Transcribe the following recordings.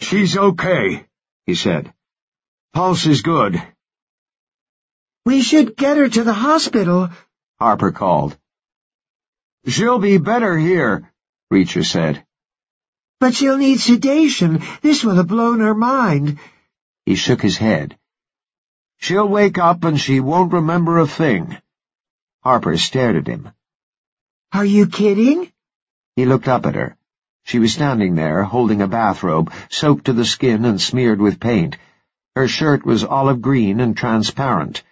"She's okay," he said. "Pulse is good." "We should get her to the hospital," Harper called. "She'll be better here," Reacher said. "But she'll need sedation. This will have blown her mind." He shook his head. "She'll wake up and she won't remember a thing." Harper stared at him. "Are you kidding?" He looked up at her. She was standing there, holding a bathrobe, soaked to the skin and smeared with paint. Her shirt was olive green and transparent.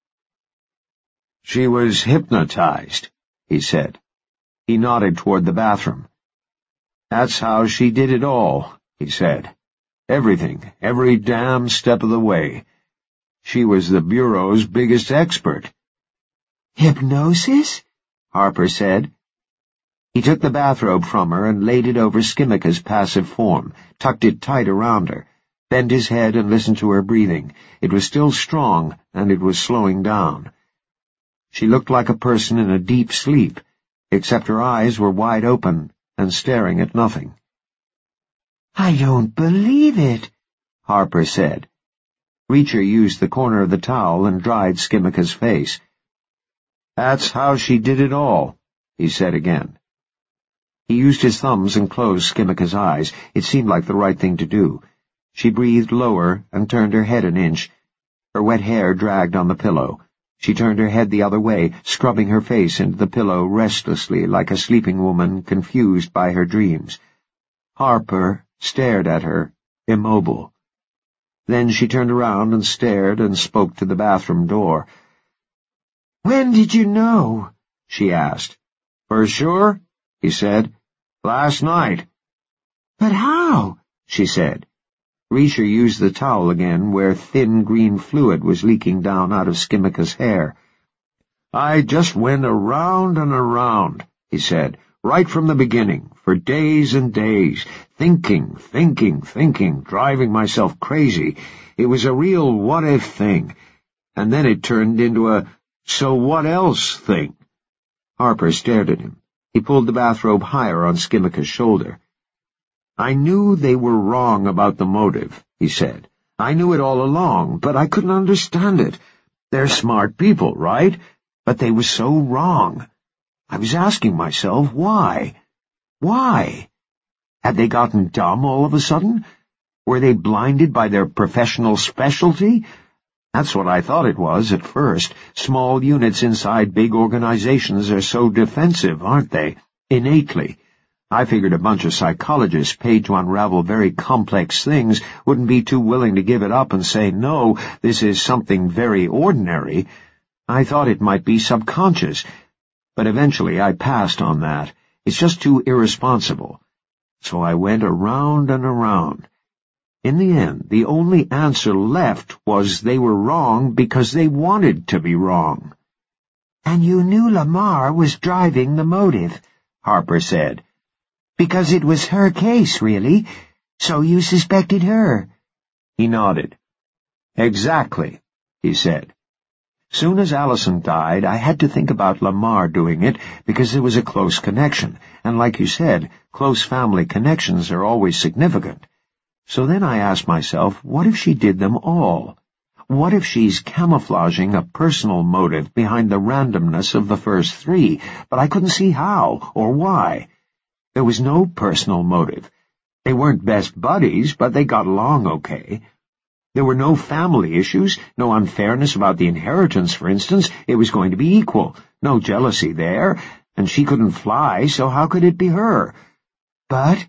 "She was hypnotized," he said. He nodded toward the bathroom. "That's how she did it all," he said. "Everything, every damn step of the way. She was the Bureau's biggest expert." "Hypnosis?" Harper said. He took the bathrobe from her and laid it over Skimmica's passive form, tucked it tight around her, bent his head and listened to her breathing. It was still strong, and it was slowing down. She looked like a person in a deep sleep, except her eyes were wide open and staring at nothing. "I don't believe it," Harper said. Reacher used the corner of the towel and dried Skimmica's face. "That's how she did it all," he said again. He used his thumbs and closed Skimmica's eyes. It seemed like the right thing to do. She breathed lower and turned her head an inch. Her wet hair dragged on the pillow. She turned her head the other way, scrubbing her face into the pillow restlessly like a sleeping woman confused by her dreams. Harper stared at her, immobile. Then she turned around and stared and spoke to the bathroom door. "When did you know?" she asked. "For sure?" he said. "Last night." "But how?" she said. Reacher used the towel again where thin green fluid was leaking down out of Skimmica's hair. "I just went around and around," he said, "right from the beginning, for days and days, thinking, driving myself crazy. It was a real what-if thing. And then it turned into a so-what-else thing." Harper stared at him. He pulled the bathrobe higher on Skimmica's shoulder. "I knew they were wrong about the motive," he said. "I knew it all along, but I couldn't understand it. They're smart people, right? But they were so wrong. I was asking myself, why? Why? Had they gotten dumb all of a sudden? Were they blinded by their professional specialty? That's what I thought it was at first. Small units inside big organizations are so defensive, aren't they? Innately. I figured a bunch of psychologists paid to unravel very complex things wouldn't be too willing to give it up and say, no, this is something very ordinary. I thought it might be subconscious, but eventually I passed on that. It's just too irresponsible. So I went around and around. In the end, the only answer left was they were wrong because they wanted to be wrong. "And you knew Lamar was driving the motive," Harper said. "Because it was her case, really. So you suspected her." He nodded. "Exactly," he said. Soon as Allison died, I had to think about Lamar doing it because there was a close connection, and like you said, close family connections are always significant. So then I asked myself, what if she did them all? What if she's camouflaging a personal motive behind the randomness of the first three, but I couldn't see how or why? There was no personal motive. They weren't best buddies, but they got along okay. There were no family issues, no unfairness about the inheritance, for instance. It was going to be equal. No jealousy there, and she couldn't fly, so how could it be her? But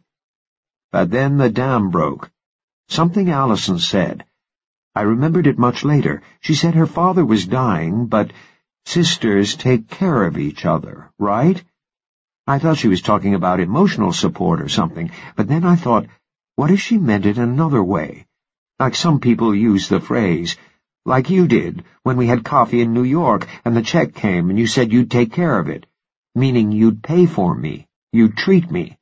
then the dam broke. Something Allison said. I remembered it much later. She said her father was dying, but sisters take care of each other, right? I thought she was talking about emotional support or something, but then I thought, what if she meant it another way? Like some people use the phrase, like you did when we had coffee in New York and the check came and you said you'd take care of it, meaning you'd pay for me, you'd treat me.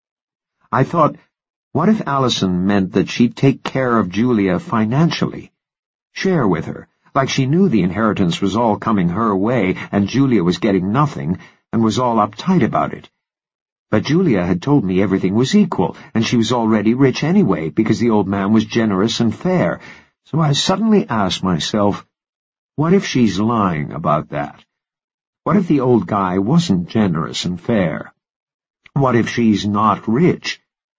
I thought, what if Allison meant that she'd take care of Julia financially? Share with her, like she knew the inheritance was all coming her way and Julia was getting nothing and was all uptight about it. But Julia had told me everything was equal, and she was already rich anyway, because the old man was generous and fair. So I suddenly asked myself, what if she's lying about that? What if the old guy wasn't generous and fair? What if she's not rich?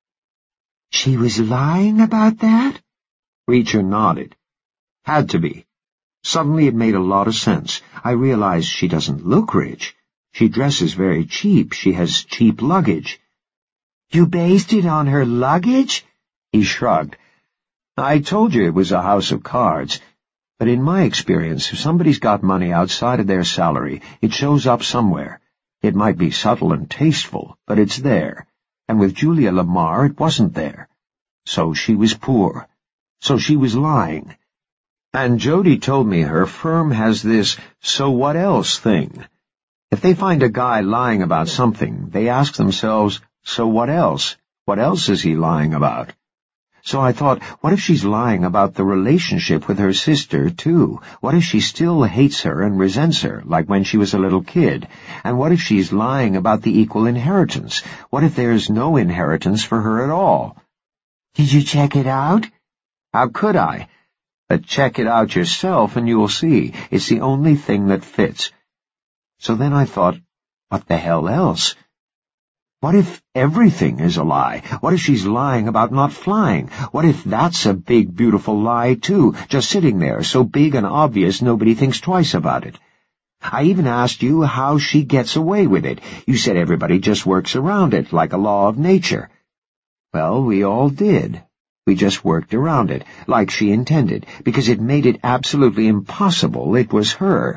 She was lying about that? Reacher nodded. Had to be. Suddenly it made a lot of sense. I realized she doesn't look rich. She dresses very cheap. She has cheap luggage. You based it on her luggage? He shrugged. I told you it was a house of cards. But in my experience, if somebody's got money outside of their salary, it shows up somewhere. It might be subtle and tasteful, but it's there. And with Julia Lamar, it wasn't there. So she was poor. So she was lying. And Jody told me her firm has this so what else thing. If they find a guy lying about something, they ask themselves, so what else? What else is he lying about? So I thought, what if she's lying about the relationship with her sister, too? What if she still hates her and resents her, like when she was a little kid? And what if she's lying about the equal inheritance? What if there's no inheritance for her at all? Did you check it out? How could I? But check it out yourself and you'll see. It's the only thing that fits. So then I thought, what the hell else? What if everything is a lie? What if she's lying about not flying? What if that's a big, beautiful lie, too, just sitting there, so big and obvious nobody thinks twice about it? I even asked you how she gets away with it. You said everybody just works around it, like a law of nature. Well, we all did. We just worked around it, like she intended, because it made it absolutely impossible it was her.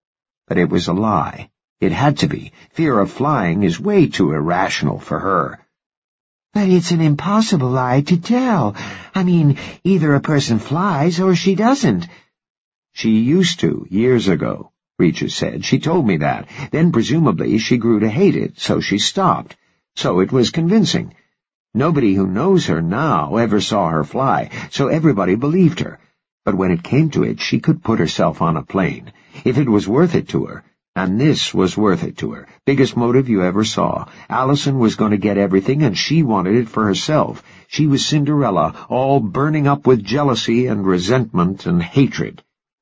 But it was a lie. It had to be. Fear of flying is way too irrational for her. But it's an impossible lie to tell. I mean, either a person flies or she doesn't. She used to, years ago, Reacher said. She told me that. Then presumably she grew to hate it, so she stopped. So it was convincing. Nobody who knows her now ever saw her fly, so everybody believed her. But when it came to it, she could put herself on a plane. If it was worth it to her, and this was worth it to her, biggest motive you ever saw. Allison was going to get everything, and she wanted it for herself. She was Cinderella, all burning up with jealousy and resentment and hatred.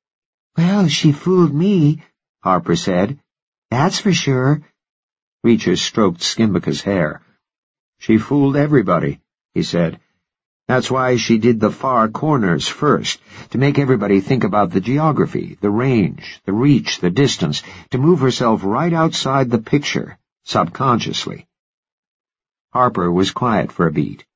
Well, she fooled me, Harper said. That's for sure. Reacher stroked Skimmica's hair. She fooled everybody, he said. That's why she did the far corners first, to make everybody think about the geography, the range, the reach, the distance, to move herself right outside the picture, subconsciously. Harper was quiet for a beat.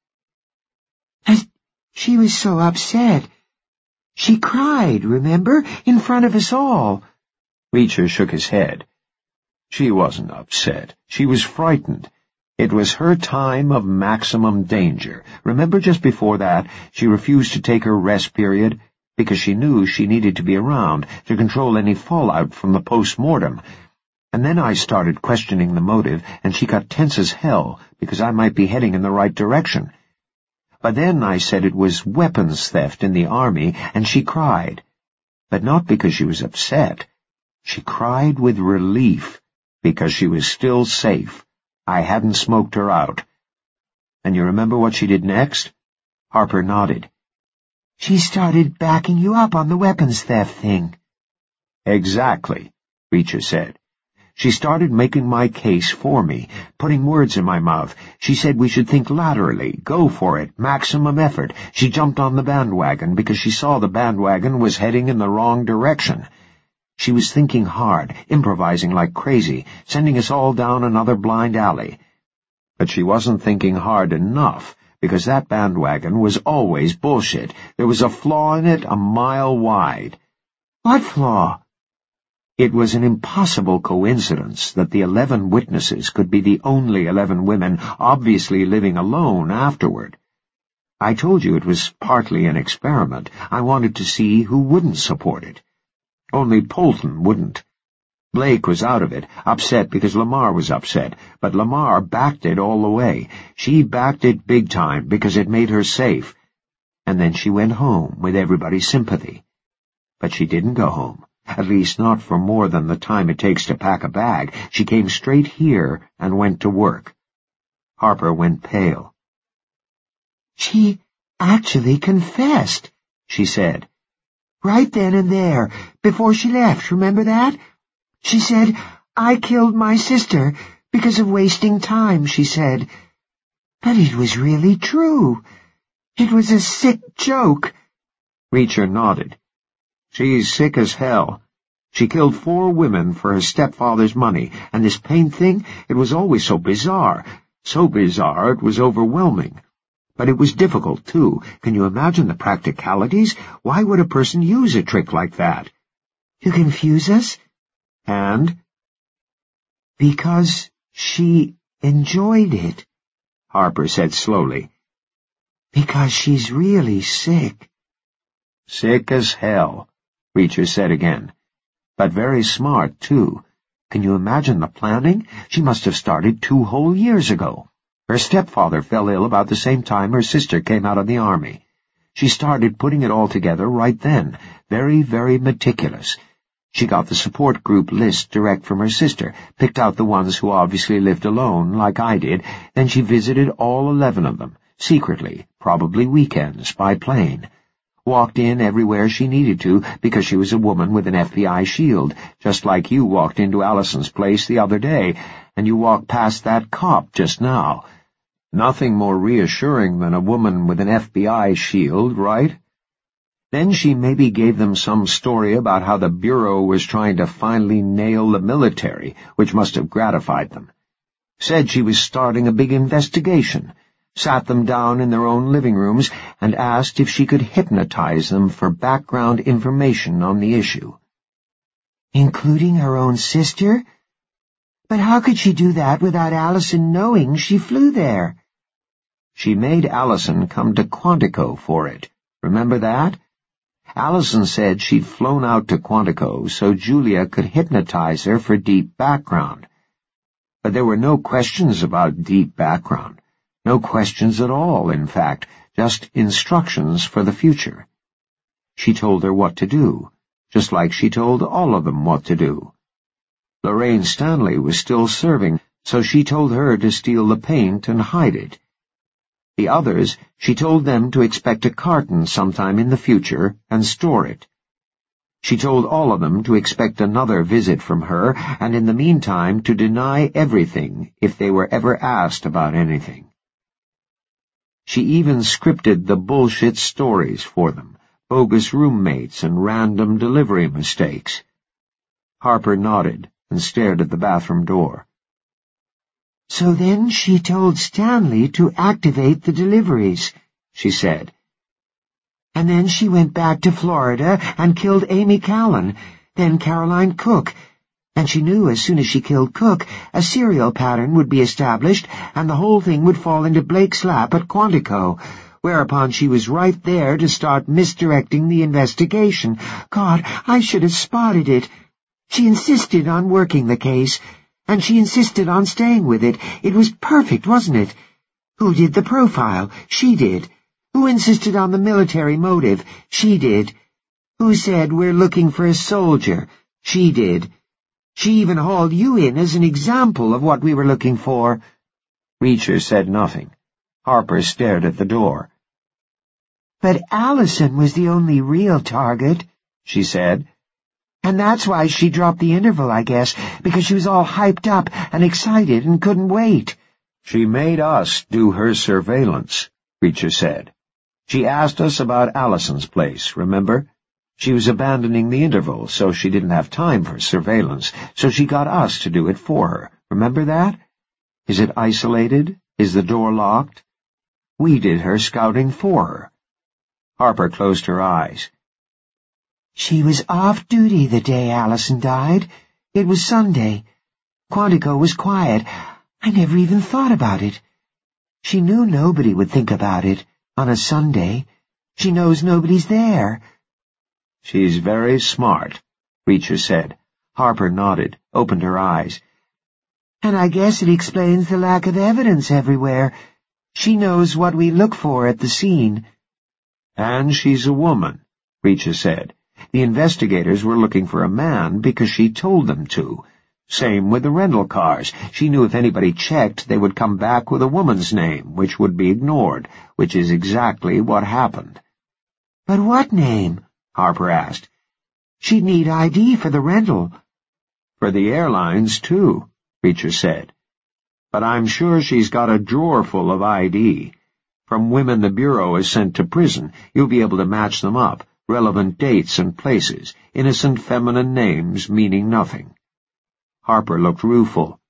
She was so upset. She cried, remember, in front of us all. Reacher shook his head. She wasn't upset. She was frightened. It was her time of maximum danger. Remember just before that, she refused to take her rest period because she knew she needed to be around to control any fallout from the post-mortem. And then I started questioning the motive, and she got tense as hell because I might be heading in the right direction. But then I said it was weapons theft in the army, and she cried. But not because she was upset. She cried with relief because she was still safe. I hadn't smoked her out. And you remember what she did next? Harper nodded. She started backing you up on the weapons theft thing. Exactly, Reacher said. She started making my case for me, putting words in my mouth. She said we should think laterally, go for it, maximum effort. She jumped on the bandwagon because she saw the bandwagon was heading in the wrong direction. She was thinking hard, improvising like crazy, sending us all down another blind alley. But she wasn't thinking hard enough, because that bandwagon was always bullshit. There was a flaw in it a mile wide. What flaw? It was an impossible coincidence that the 11 witnesses could be the only 11 women obviously living alone afterward. I told you it was partly an experiment. I wanted to see who wouldn't support it. Only Polton wouldn't. Blake was out of it, upset because Lamar was upset, but Lamar backed it all the way. She backed it big time because it made her safe. And then she went home with everybody's sympathy. But she didn't go home, at least not for more than the time it takes to pack a bag. She came straight here and went to work. Harper went pale. "She actually confessed," she said. "Right then and there, before she left, remember that? She said, 'I killed my sister because of wasting time,' she said. But it was really true. It was a sick joke." Reacher nodded. "She's sick as hell. She killed 4 women for her stepfather's money, and this paint thing, it was always so bizarre it was overwhelming. But it was difficult, too. Can you imagine the practicalities? Why would a person use a trick like that?" "To confuse us?" "And?" "Because she enjoyed it," Harper said slowly. "Because she's really sick." "Sick as hell," Reacher said again. "But very smart, too. Can you imagine the planning? She must have started 2 whole years ago. Her stepfather fell ill about the same time her sister came out of the army. She started putting it all together right then, very, very meticulous. She got the support group list direct from her sister, picked out the ones who obviously lived alone, like I did, then she visited all 11 of them, secretly, probably weekends, by plane. Walked in everywhere she needed to because she was a woman with an FBI shield, just like you walked into Allison's place the other day, and you walked past that cop just now. Nothing more reassuring than a woman with an FBI shield, right? Then she maybe gave them some story about how the Bureau was trying to finally nail the military, which must have gratified them. Said she was starting a big investigation, sat them down in their own living rooms, and asked if she could hypnotize them for background information on the issue. "Including her own sister? But how could she do that without Allison knowing she flew there?" "She made Allison come to Quantico for it. Remember that? Allison said she'd flown out to Quantico so Julia could hypnotize her for deep background. But there were no questions about deep background. No questions at all, in fact, just instructions for the future. She told her what to do, just like she told all of them what to do. Lorraine Stanley was still serving, so she told her to steal the paint and hide it. The others, she told them to expect a carton sometime in the future and store it. She told all of them to expect another visit from her, and in the meantime to deny everything if they were ever asked about anything. She even scripted the bullshit stories for them, bogus roommates and random delivery mistakes. Harper nodded and stared at the bathroom door. "So then she told Stanley to activate the deliveries," she said. "And then she went back to Florida and killed Amy Callan, then Caroline Cook. And she knew as soon as she killed Cook, a serial pattern would be established and the whole thing would fall into Blake's lap at Quantico, whereupon she was right there to start misdirecting the investigation. God, I should have spotted it. She insisted on working the case, and she insisted on staying with it. It was perfect, wasn't it? Who did the profile? She did. Who insisted on the military motive? She did. Who said we're looking for a soldier? She did. She even hauled you in as an example of what we were looking for." Reacher said nothing. Harper stared at the door. "But Allison was the only real target," she said. "And that's why she dropped the interval, I guess, because she was all hyped up and excited and couldn't wait." "She made us do her surveillance," Reacher said. "She asked us about Allison's place, remember? She was abandoning the interval, so she didn't have time for surveillance, so she got us to do it for her. Remember that? Is it isolated? Is the door locked? We did her scouting for her." Harper closed her eyes. "She was off duty the day Allison died. It was Sunday. Quantico was quiet. I never even thought about it. She knew nobody would think about it on a Sunday. She knows nobody's there." "She's very smart," Reacher said. Harper nodded, opened her eyes. "And I guess it explains the lack of evidence everywhere. She knows what we look for at the scene." "And she's a woman," Reacher said. "The investigators were looking for a man because she told them to. Same with the rental cars. She knew if anybody checked, they would come back with a woman's name, which would be ignored, which is exactly what happened. But what name? Harper asked. She'd need ID for the rental. For the airlines, too, Reacher said. But I'm sure she's got a drawer full of ID. From women the Bureau has sent to prison, you'll be able to match them up, relevant dates and places, innocent feminine names meaning nothing. Harper looked rueful.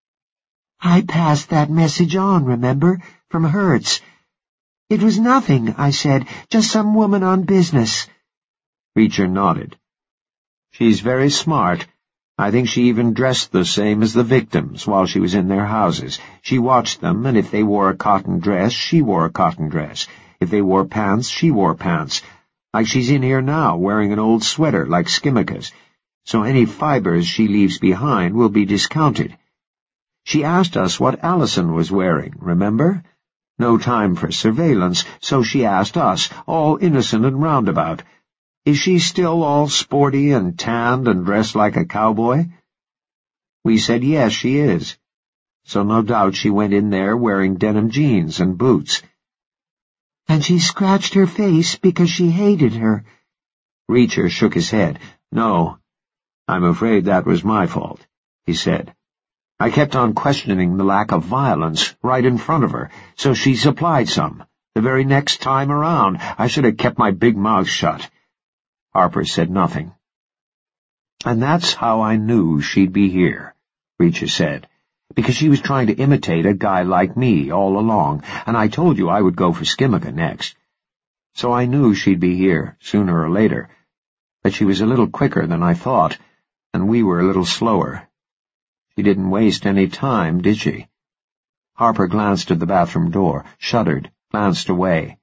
I passed that message on, remember, from Hertz. It was nothing, I said, just some woman on business. Reacher nodded. She's very smart. I think she even dressed the same as the victims while she was in their houses. She watched them, and if they wore a cotton dress, she wore a cotton dress. If they wore pants, she wore pants. Like she's in here now, wearing an old sweater like Skimika's. So any fibers she leaves behind will be discounted. She asked us what Allison was wearing, remember? No time for surveillance, so she asked us, all innocent and roundabout. Is she still all sporty and tanned and dressed like a cowboy? We said yes, she is. So no doubt she went in there wearing denim jeans and boots. And she scratched her face because she hated her. Reacher shook his head. No, I'm afraid that was my fault, he said. I kept on questioning the lack of violence right in front of her, so she supplied some. The very next time around, I should have kept my big mouth shut. Harper said nothing. And that's how I knew she'd be here, Reacher said, because she was trying to imitate a guy like me all along, and I told you I would go for Skimika next. So I knew she'd be here, sooner or later. But she was a little quicker than I thought, and we were a little slower. She didn't waste any time, did she? Harper glanced at the bathroom door, shuddered, glanced away.